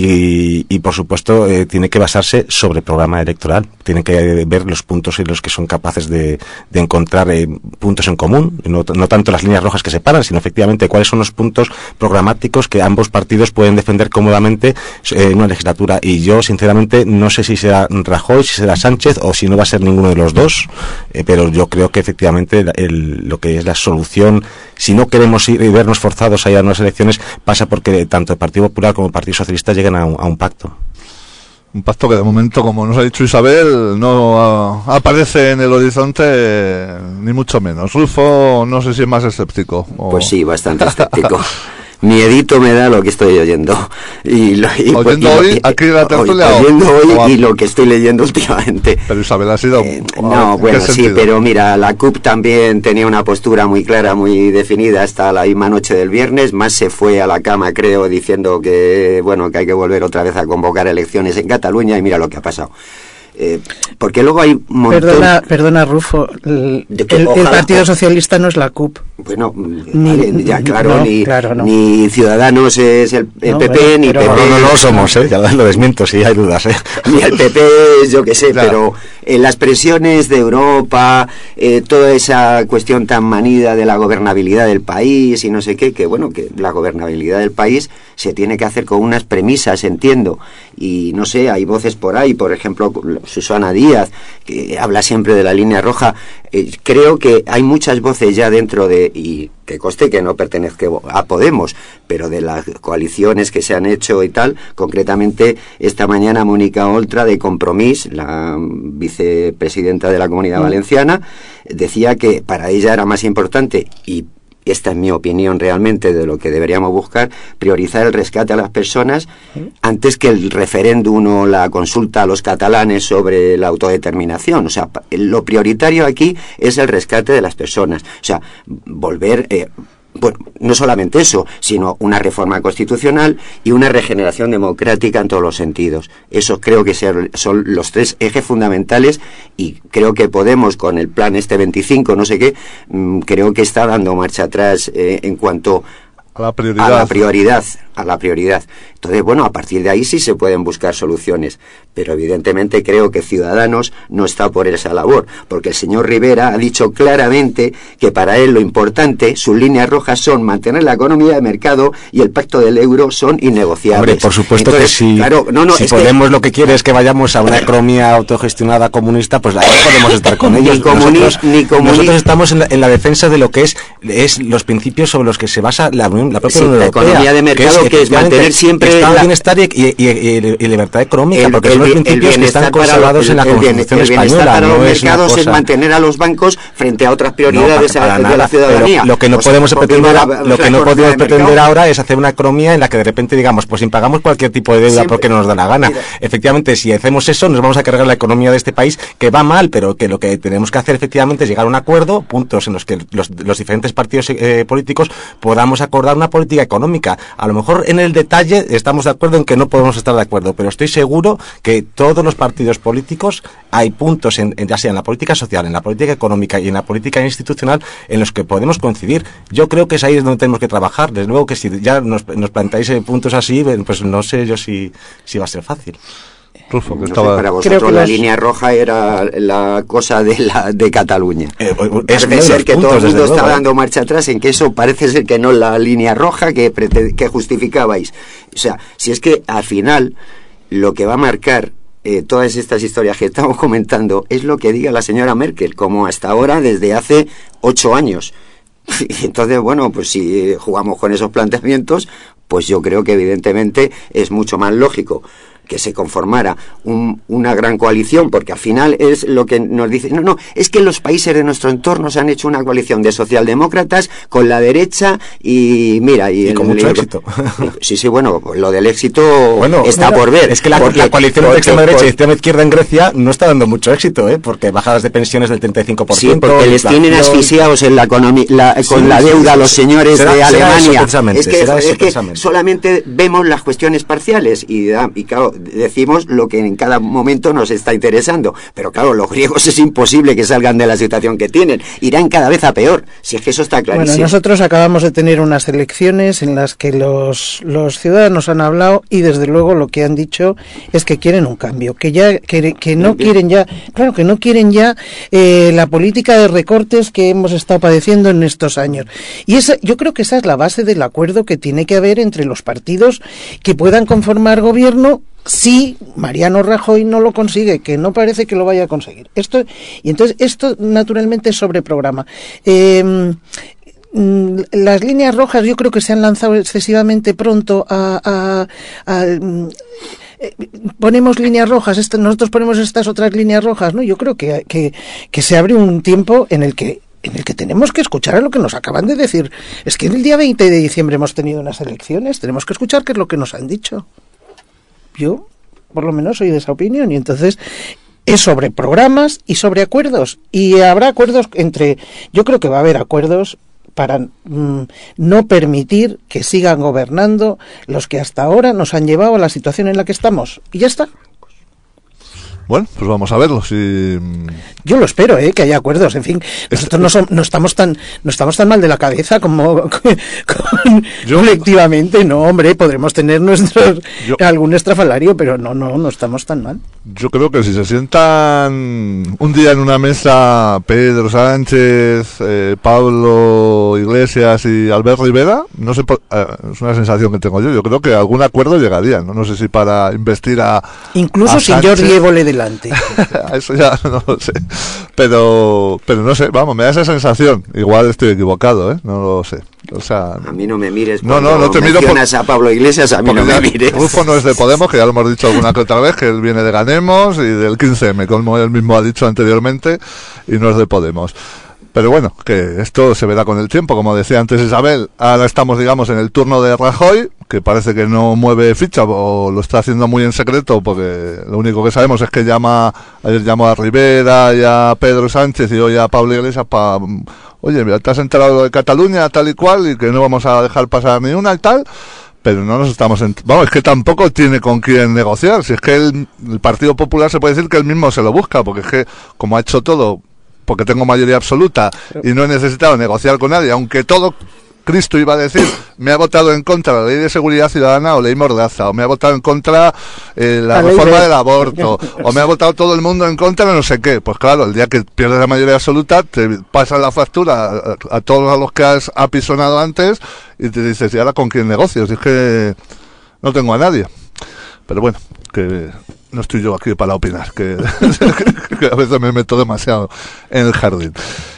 y por supuesto tiene que basarse sobre programa electoral, tienen que ver los puntos en los que son capaces de encontrar puntos en común, no tanto las líneas rojas que separan, sino efectivamente cuáles son los puntos programáticos que ambos partidos pueden defender cómodamente en una legislatura. Y yo sinceramente no sé si será Rajoy, si será Sánchez o si no va a ser ninguno de los dos, pero yo creo que efectivamente lo que es la solución, si no queremos ir y vernos forzados a ir a unas elecciones, pasa porque tanto el Partido Popular como el Partido Socialista lleguen a un pacto. Un pacto que de momento, como nos ha dicho Isabel, no aparece en el horizonte ni mucho menos. Rulfo, no sé si es más escéptico. Pues sí, bastante escéptico. Miedito me da lo que estoy oyendo. Oyendo hoy, aquí en la tertulia. Oyendo hoy y lo que estoy leyendo últimamente. Pero Isabel ha sido... no, bueno, sí, pero mira, la CUP también tenía una postura muy clara, muy definida hasta la misma noche del viernes, más se fue a la cama, creo, diciendo que, bueno, que hay que volver otra vez a convocar elecciones en Cataluña, y mira lo que ha pasado. Porque luego hay un montón... Perdona Rufo, el Partido Socialista no es la CUP. Bueno, ya claro, no. Ni Ciudadanos es el PP, ni PP... No lo somos, ya lo desmiento, si hay dudas, Ni el PP es, yo qué sé, claro. Pero las presiones de Europa, toda esa cuestión tan manida de la gobernabilidad del país y no sé qué, que bueno, que la gobernabilidad del país se tiene que hacer con unas premisas, entiendo, y no sé, hay voces por ahí, por ejemplo, Susana Díaz, que habla siempre de la línea roja. Creo que hay muchas voces ya dentro de, y que conste que no pertenezco a Podemos, pero de las coaliciones que se han hecho y tal, concretamente esta mañana Mónica Oltra de Compromís, la vicepresidenta de la Comunidad Valenciana, decía que para ella era más importante, y esta es mi opinión realmente de lo que deberíamos buscar, priorizar el rescate a las personas antes que el referéndum o la consulta a los catalanes sobre la autodeterminación. O sea, lo prioritario aquí es el rescate de las personas. O sea, volver... bueno, no solamente eso, sino una reforma constitucional y una regeneración democrática en todos los sentidos. Eso creo que son los tres ejes fundamentales, y creo que Podemos, con el plan este 25, no sé qué, creo que está dando marcha atrás en cuanto a la prioridad. Entonces, bueno, a partir de ahí sí se pueden buscar soluciones, pero evidentemente creo que Ciudadanos no está por esa labor, porque el señor Rivera ha dicho claramente que para él lo importante, sus líneas rojas son mantener la economía de mercado y el pacto del euro son innegociables. Hombre, por supuesto. Entonces, que sí. Claro, si Podemos lo que quiere es que vayamos a una economía autogestionada comunista, pues ahí podemos estar con ellos. Nosotros estamos en la defensa de lo que es los principios sobre los que se basa la propia Unión Europea. La economía de mercado, que es mantener siempre el bienestar y libertad económica, porque son los principios que están consagrados en la Constitución española. El bienestar para los mercados es mantener a los bancos frente a otras prioridades de la ciudadanía. Lo que no podemos pretender ahora es hacer una economía en la que de repente digamos, pues impagamos cualquier tipo de deuda porque no nos da la gana. Efectivamente, si hacemos eso, nos vamos a cargar la economía de este país, que va mal, pero que lo que tenemos que hacer efectivamente es llegar a un acuerdo, puntos en los que los diferentes partidos políticos podamos acordar una política económica. A lo mejor en el detalle estamos de acuerdo en que no podemos estar de acuerdo, pero estoy seguro que todos los partidos políticos hay puntos, ya sea en la política social, en la política económica y en la política institucional, en los que podemos coincidir. Yo creo que es ahí donde tenemos que trabajar. Desde luego que si ya nos planteáis puntos así, pues no sé yo si va a ser fácil. Rufo, que no estaba... sé, para vosotros la línea roja era la cosa de Cataluña. Parece ser que todo el mundo está dando marcha atrás en que eso parece ser que no la línea roja que justificabais. O sea, si es que al final lo que va a marcar todas estas historias que estamos comentando es lo que diga la señora Merkel, como hasta ahora desde hace 8 años. Entonces, bueno, pues si jugamos con esos planteamientos, pues yo creo que evidentemente es mucho más lógico que se conformara una gran coalición, porque al final es lo que nos dice, no, es que los países de nuestro entorno se han hecho una coalición de socialdemócratas con la derecha y mira... Y con mucho éxito. Sí, bueno, lo del éxito está por ver. Es que la coalición entre extrema derecha y extrema izquierda en Grecia no está dando mucho éxito, porque bajadas de pensiones del 35%. Sí, porque les tienen asfixiados en la economía, con la deuda a los señores de Alemania. Es que solamente vemos las cuestiones parciales y claro, decimos lo que en cada momento nos está interesando, pero claro, los griegos es imposible que salgan de la situación que tienen, irán cada vez a peor, si es que eso está clarísimo. Bueno, nosotros acabamos de tener unas elecciones en las que los ciudadanos han hablado y desde luego lo que han dicho es que quieren un cambio, que no quieren ya, claro, que no quieren ya la política de recortes que hemos estado padeciendo en estos años. Y yo creo que esa es la base del acuerdo que tiene que haber entre los partidos que puedan conformar gobierno si Mariano Rajoy no lo consigue, que no parece que lo vaya a conseguir. Entonces esto naturalmente es sobre programa. Las líneas rojas yo creo que se han lanzado excesivamente pronto ponemos líneas rojas, nosotros ponemos estas otras líneas rojas, ¿no? Yo creo que se abre un tiempo en el que tenemos que escuchar a lo que nos acaban de decir. Es que el día 20 de diciembre hemos tenido unas elecciones, tenemos que escuchar qué es lo que nos han dicho. Yo, por lo menos, soy de esa opinión, y entonces es sobre programas y sobre acuerdos, y habrá acuerdos yo creo que va a haber acuerdos para no permitir que sigan gobernando los que hasta ahora nos han llevado a la situación en la que estamos, y ya está. Bueno, pues vamos a verlo. Si... Yo lo espero, que haya acuerdos. En fin, nosotros no estamos tan mal de la cabeza como colectivamente. No, hombre, podremos tener algún estrafalario, pero no estamos tan mal. Yo creo que si se sientan un día en una mesa Pedro Sánchez, Pablo Iglesias y Albert Rivera, no sé, es una sensación que tengo yo. Yo creo que algún acuerdo llegaría, no sé si para investir incluso sin Jordi Évole delante. Eso ya no lo sé, pero no sé, vamos, me da esa sensación. Igual estoy equivocado, no lo sé. O sea, a mí no me mires no te miro a Pablo Iglesias, a mí no me mires. Rufo no es de Podemos, que ya lo hemos dicho alguna que otra vez, que él viene de Ganemos y del 15M, como él mismo ha dicho anteriormente, y no es de Podemos. Pero bueno, que esto se verá con el tiempo, como decía antes Isabel. Ahora estamos, digamos, en el turno de Rajoy, que parece que no mueve ficha o lo está haciendo muy en secreto, porque lo único que sabemos es que ayer llamó a Rivera y a Pedro Sánchez y hoy a Pablo Iglesias oye, mira, te has enterado de Cataluña tal y cual y que no vamos a dejar pasar ni una y tal. Pero no nos estamos... Vamos, es que tampoco tiene con quién negociar. Si es que el Partido Popular se puede decir que él mismo se lo busca, porque es que como ha hecho todo... porque tengo mayoría absoluta y no he necesitado negociar con nadie, aunque todo Cristo iba a decir, me ha votado en contra la ley de seguridad ciudadana o ley Mordaza, o me ha votado en contra la reforma del aborto, o me ha votado todo el mundo en contra de no sé qué. Pues claro, el día que pierdes la mayoría absoluta, te pasan la factura a todos los que has apisonado antes y te dices, ¿y ahora con quién negocio? Si es que no tengo a nadie. Pero bueno, que no estoy yo aquí para opinar, que a veces me meto demasiado en el jardín.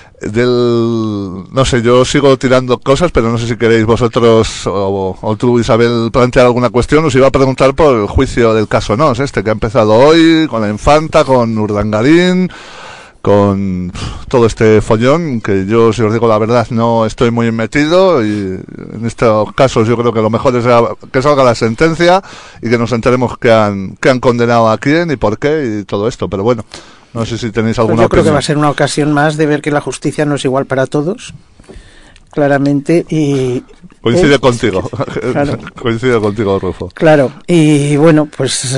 No sé, yo sigo tirando cosas, pero no sé si queréis vosotros o tú, Isabel, plantear alguna cuestión. Os iba a preguntar por el juicio del caso Nos, que ha empezado hoy, con la Infanta, con Urdangarín, con todo este follón, que yo, si os digo la verdad, no estoy muy metido, y en estos casos yo creo que lo mejor es que salga la sentencia y que nos enteremos que han condenado a quién y por qué y todo esto. Pero bueno, no sé si tenéis alguna opinión. Yo creo que va a ser una ocasión más de ver que la justicia no es igual para todos, claramente, y... Coincide contigo, claro. Coincide contigo, Rufo. Claro, y bueno, pues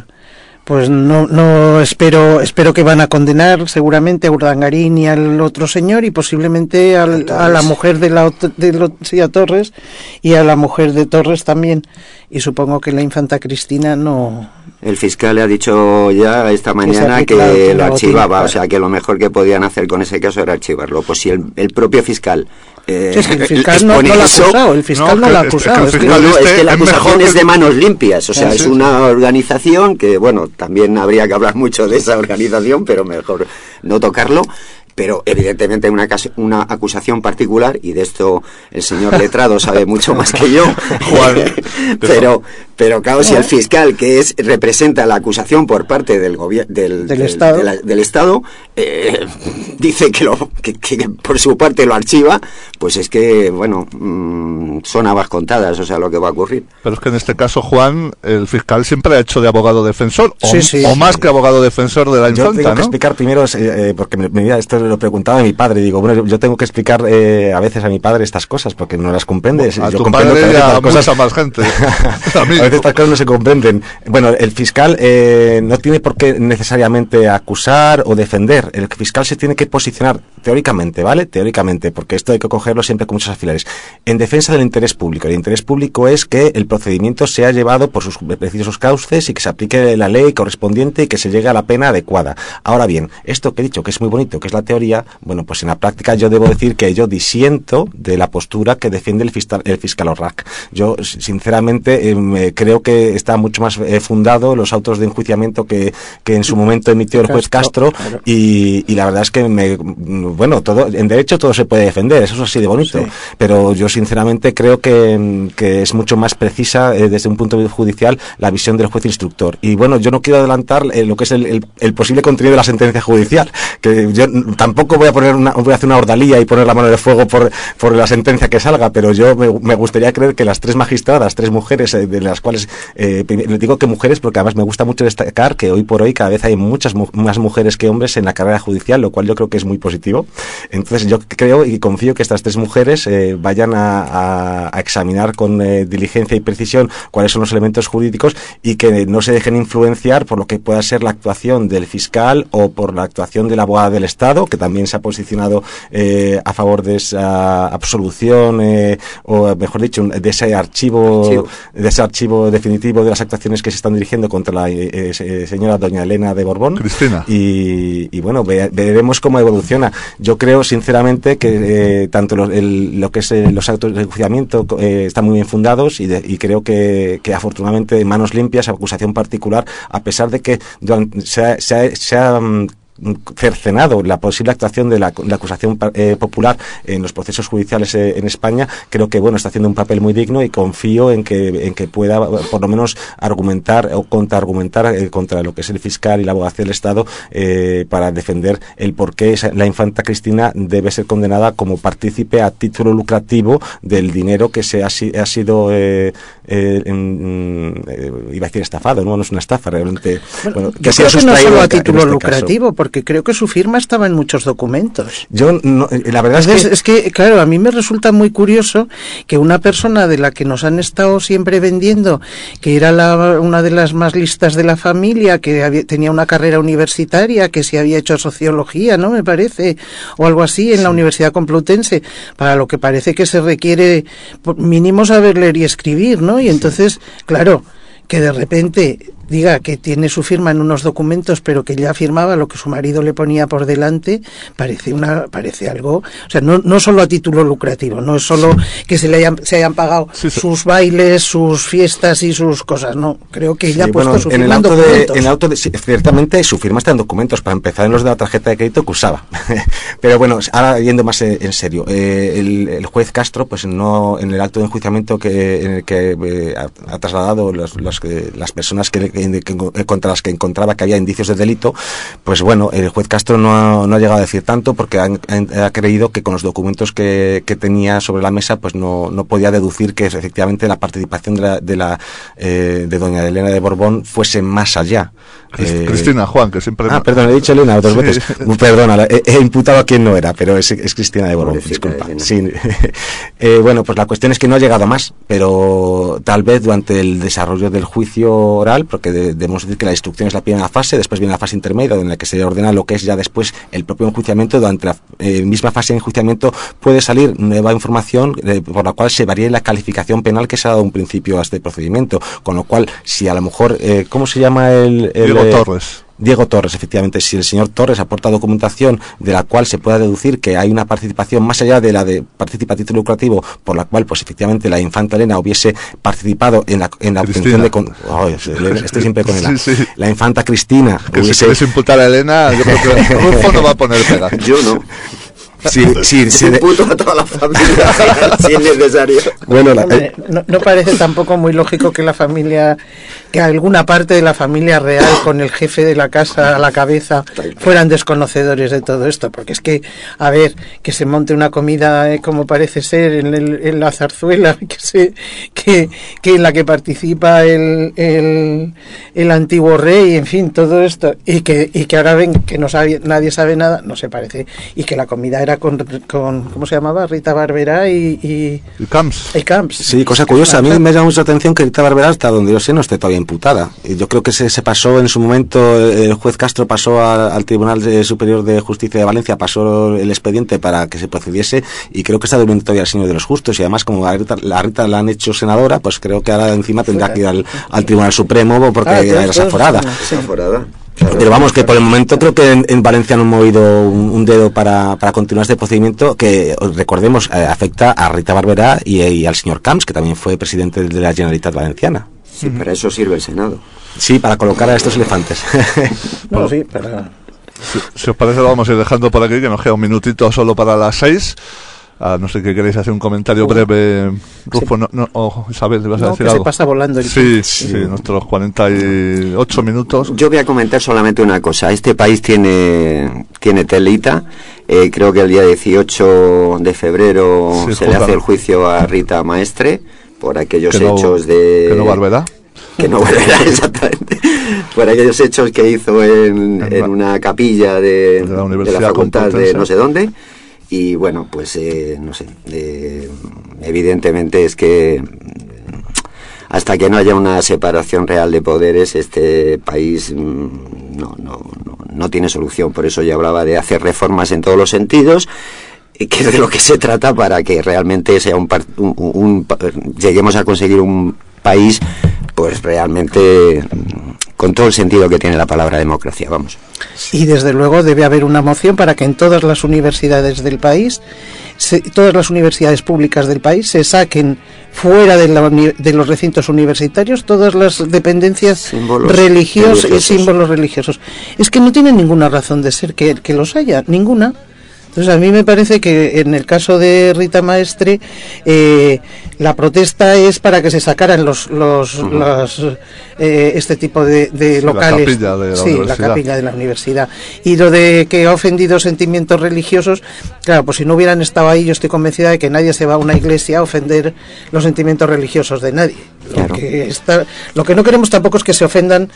no espero que van a condenar seguramente a Urdangarín y al otro señor, y posiblemente a la mujer a Torres, y a la mujer de Torres también, y supongo que la infanta Cristina no. El fiscal le ha dicho ya esta mañana que lo archivaba, o sea que lo mejor que podían hacer con ese caso era archivarlo. Pues si el propio fiscal es que el fiscal no lo ha acusado, el fiscal no lo ha acusado. Es que la acusación es de manos limpias, o sea, es una organización que, bueno, también habría que hablar mucho de esa organización, pero mejor no tocarlo. pero evidentemente una acusación particular, y de esto el señor letrado sabe mucho más que yo, pero claro, si el fiscal, que representa la acusación por parte del Estado, dice que por su parte lo archiva, pues es que, bueno, son habas contadas, o sea, lo que va a ocurrir. Pero es que en este caso, Juan, el fiscal siempre ha hecho de abogado defensor, o más que abogado defensor de la infanta, yo tengo que explicar primero, porque esto lo preguntaba a mi padre, digo, bueno, yo tengo que explicar a veces a mi padre estas cosas, porque no las comprende. A yo tu padre y a mucha más gente. A veces estas cosas no se comprenden. Bueno, el fiscal no tiene por qué necesariamente acusar o defender. El fiscal se tiene que posicionar teóricamente, ¿vale? Teóricamente, porque esto hay que cogerlo siempre con muchos alfileres. En defensa del interés público. El interés público es que el procedimiento sea llevado por sus precisos cauces y que se aplique la ley correspondiente y que se llegue a la pena adecuada. Ahora bien, esto que he dicho, que es muy bonito, que es la teoría, bueno, pues en la práctica yo debo decir que yo disiento de la postura que defiende el fiscal Orrac. Yo, sinceramente, creo que está mucho más fundado los autos de enjuiciamiento que en su momento emitió el juez Castro, claro. y la verdad es que todo en derecho todo se puede defender, eso es así de bonito, sí. Pero yo sinceramente creo que es mucho más precisa desde un punto de vista judicial la visión del juez instructor. Y bueno, yo no quiero adelantar lo que es el posible contenido de la sentencia judicial, que yo tampoco voy a hacer una ordalía y poner la mano en el fuego por la sentencia que salga, pero yo me gustaría creer que las tres magistradas, tres mujeres, de las cuales les digo que mujeres porque además me gusta mucho destacar que hoy por hoy cada vez hay muchas más mujeres que hombres en la carrera judicial, lo cual yo creo que es muy positivo. Entonces yo creo y confío que estas tres mujeres vayan a examinar con diligencia y precisión cuáles son los elementos jurídicos y que no se dejen influenciar por lo que pueda ser la actuación del fiscal o por la actuación de la abogada del Estado, que también se ha posicionado a favor de esa absolución o mejor dicho de ese archivo definitivo de las actuaciones que se están dirigiendo contra la señora doña Elena de Borbón, Cristina, y bueno, veremos cómo evoluciona. Yo creo sinceramente que tanto lo que es los actos de enjuiciamiento están muy bien fundados y creo que afortunadamente en manos limpias, acusación particular, a pesar de que se ha cercenado la posible actuación de la acusación popular en los procesos judiciales en España, creo que está haciendo un papel muy digno y confío en que pueda por lo menos argumentar o contraargumentar contra lo que es el fiscal y la abogacía del Estado para defender el por qué la infanta Cristina debe ser condenada como partícipe a título lucrativo del dinero que ha sido iba a decir estafado, no es una estafa realmente, que sea sustraído no solo a título lucrativo, porque creo que su firma estaba en muchos documentos. Yo no, la verdad es que claro, a mí me resulta muy curioso que una persona de la que nos han estado siempre vendiendo, que era una de las más listas de la familia, que tenía una carrera universitaria, que se había hecho sociología, ¿no? Me parece, o algo así en la Universidad Complutense, para lo que parece que se requiere mínimo saber leer y escribir, ¿no? Y entonces, claro, que de repente diga que tiene su firma en unos documentos, pero que ya firmaba lo que su marido le ponía por delante, parece algo, o sea, no solo a título lucrativo, no es solo que se hayan pagado sus bailes, sus fiestas y sus cosas, no, creo que ella ha puesto su firma en documentos. Ciertamente su firma está en documentos, para empezar en los de la tarjeta de crédito que usaba. Pero bueno, ahora yendo más en serio, el juez Castro, pues no, en el acto de enjuiciamiento en el que ha trasladado las personas contra las que encontraba que había indicios de delito, pues bueno, el juez Castro no ha llegado a decir tanto porque ha creído que con los documentos que tenía sobre la mesa pues no podía deducir que efectivamente la participación de doña Elena de Borbón fuese más allá. Cristina, Juan, que siempre... perdón, he dicho Elena dos veces. Perdona, he imputado a quien no era, pero es Cristina de Borbón, disculpa. Sí. Bueno, pues la cuestión es que no ha llegado a más, pero tal vez durante el desarrollo del juicio oral, porque debemos decir que la instrucción es la primera fase, después viene la fase intermedia, en la que se ordena lo que es ya después el propio enjuiciamiento. Durante la misma fase de enjuiciamiento puede salir nueva información por la cual se varíe la calificación penal que se ha dado un principio a este procedimiento, con lo cual, si a lo mejor, ¿cómo se llama Diego Torres. Diego Torres, efectivamente. Si el señor Torres aporta documentación de la cual se pueda deducir que hay una participación más allá de la de participa a título lucrativo, por la cual pues efectivamente la infanta Elena hubiese participado en la obtención de... estoy siempre con Elena. Sí. La infanta Cristina que hubiese... Si quieres imputar a Elena, yo creo que Rufo no va a poner pega. Yo no. Sí, imputo a toda la familia si es necesario. Bueno, no parece tampoco muy lógico que que alguna parte de la familia real con el jefe de la casa a la cabeza fueran desconocedores de todo esto, porque es que, a ver, que se monte una comida como parece ser en la zarzuela, que en la que participa el antiguo rey, en fin, todo esto, y que ahora ven que nadie sabe nada, no se parece, y que la comida era con ¿cómo se llamaba? Rita Barberá y Camps. Sí, cosa curiosa. A mí me llama mucha atención que Rita Barberá, hasta donde yo sé, no esté todavía imputada. Y yo creo que se pasó en su momento, el juez Castro pasó al Tribunal Superior de Justicia de Valencia, pasó el expediente para que se procediese, y creo que está durmiendo todavía el Señor de los Justos, y además como a Rita la han hecho senadora, pues creo que ahora encima tendrá que ir al Tribunal Supremo porque era desaforada. Desaforada. Claro, pero vamos, que por el momento creo que en Valencia no han movido un dedo para continuar este procedimiento que, recordemos, afecta a Rita Barberá y al señor Camps, que también fue presidente de la Generalitat Valenciana. Sí, para eso sirve el Senado. Sí, para colocar a estos elefantes. No, sí, para... Si os parece, lo vamos a ir dejando por aquí, que nos queda un minutito solo para las 6. No sé qué queréis hacer un comentario breve, Rufo, Isabel, ¿te vas a decir algo? Se pasa volando el sí, nuestros 48 minutos. Yo voy a comentar solamente una cosa. Este país tiene telita. Creo que el día 18 de febrero se le hace el juicio a Rita Maestre por aquellos hechos de... Que no Barberá. Que no Barberá, exactamente. Por aquellos hechos que hizo en una capilla de la facultad de no sé dónde. Y bueno, pues no sé, evidentemente es que hasta que no haya una separación real de poderes, este país no tiene solución. Por eso yo hablaba de hacer reformas en todos los sentidos, que es de lo que se trata, para que realmente sea lleguemos a conseguir un país pues realmente con todo el sentido que tiene la palabra democracia, vamos. Y desde luego debe haber una moción para que en todas las universidades del país, todas las universidades públicas del país, se saquen fuera de los recintos universitarios todas las dependencias religiosas y símbolos religiosos. Es que no tienen ninguna razón de ser que los haya, ninguna. Entonces a mí me parece que en el caso de Rita Maestre la protesta es para que se sacaran este tipo de locales, la capilla de la universidad, y lo de que ha ofendido sentimientos religiosos, claro, pues si no hubieran estado ahí, yo estoy convencida de que nadie se va a una iglesia a ofender los sentimientos religiosos de nadie. Claro. Lo que no queremos tampoco es que se ofendan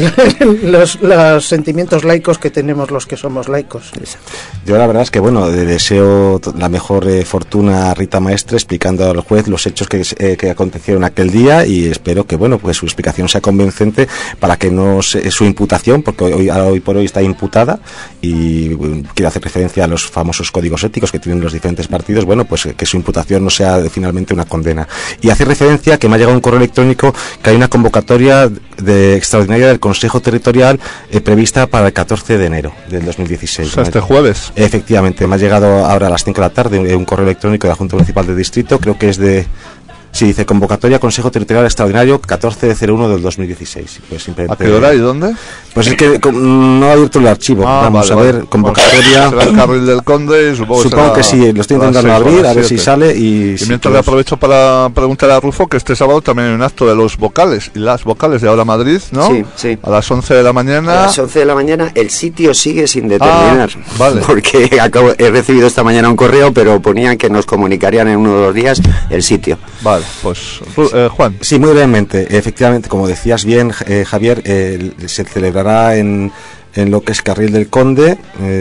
los sentimientos laicos que tenemos los que somos laicos. Yo la verdad es que bueno, deseo la mejor fortuna a Rita Maestre explicando al juez los hechos que acontecieron aquel día, y espero que bueno, pues su explicación sea convincente para que no su imputación, porque hoy por hoy está imputada, y quiero hacer referencia a los famosos códigos éticos que tienen los diferentes partidos, bueno, pues que su imputación no sea finalmente una condena. Y hacer referencia a que me ha llegado un correo electrónico que hay una convocatoria extraordinaria del Consejo Territorial prevista para el 14 de enero del 2016. O sea, este jueves. Efectivamente, me ha llegado ahora a las 5 de la tarde un correo electrónico de la Junta Municipal del Distrito, creo que es de... Sí, dice convocatoria Consejo Territorial Extraordinario 14/01 del 2016. Pues ¿A qué hora y dónde? Pues es que no ha abierto el archivo. Vamos a ver, convocatoria. Será el Carril del Conde, supongo que sí, lo estoy intentando abrir, a ver si sale. Y mientras le aprovecho para preguntar a Rufo que este sábado también hay un acto de los vocales y las vocales de Ahora Madrid, ¿no? Sí. A las 11 de la mañana. A las 11 de la mañana, el sitio sigue sin determinar. Vale. Porque he recibido esta mañana un correo, pero ponían que nos comunicarían en uno de los días el sitio. Vale, pues Juan. Sí, muy brevemente. Efectivamente, como decías bien, Javier, se celebrará en lo que es Carril del Conde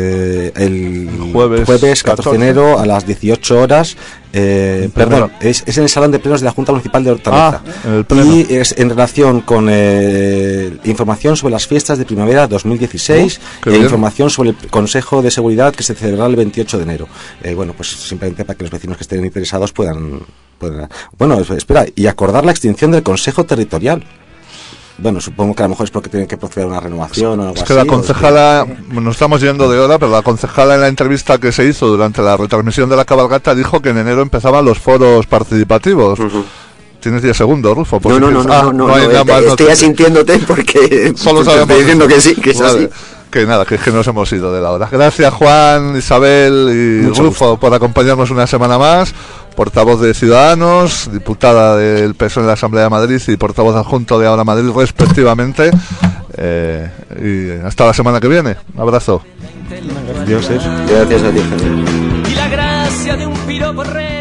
el jueves 14 de enero a las 18 horas. Perdón, es en el Salón de Plenos de la Junta Municipal de Hortaleza. Y es en relación con información sobre las fiestas de primavera 2016 información sobre el Consejo de Seguridad que se celebrará el 28 de enero. Bueno, pues simplemente para que los vecinos que estén interesados puedan... Bueno, espera, y acordar la extinción del Consejo Territorial. bueno, supongo que a lo mejor es porque tienen que proceder a una renovación o algo así. Es que la concejala, nos estamos yendo de hora, pero la concejala en la entrevista que se hizo durante la retransmisión de la cabalgata dijo que en enero empezaban los foros participativos. Tienes 10 segundos, Rulfo. No hay nada más. Estoy asintiéndote porque solo sabemos diciendo que sí, que es así. Que nada, que nos hemos ido de la hora. Gracias, Juan, Isabel y Mucho Rulfo gusto. Por acompañarnos una semana más. Portavoz de Ciudadanos, diputada del PSOE en la Asamblea de Madrid y portavoz adjunto de Ahora Madrid, respectivamente. Y hasta la semana que viene. Un abrazo. Gracias a ti, Javier. Y la gracia de un piropo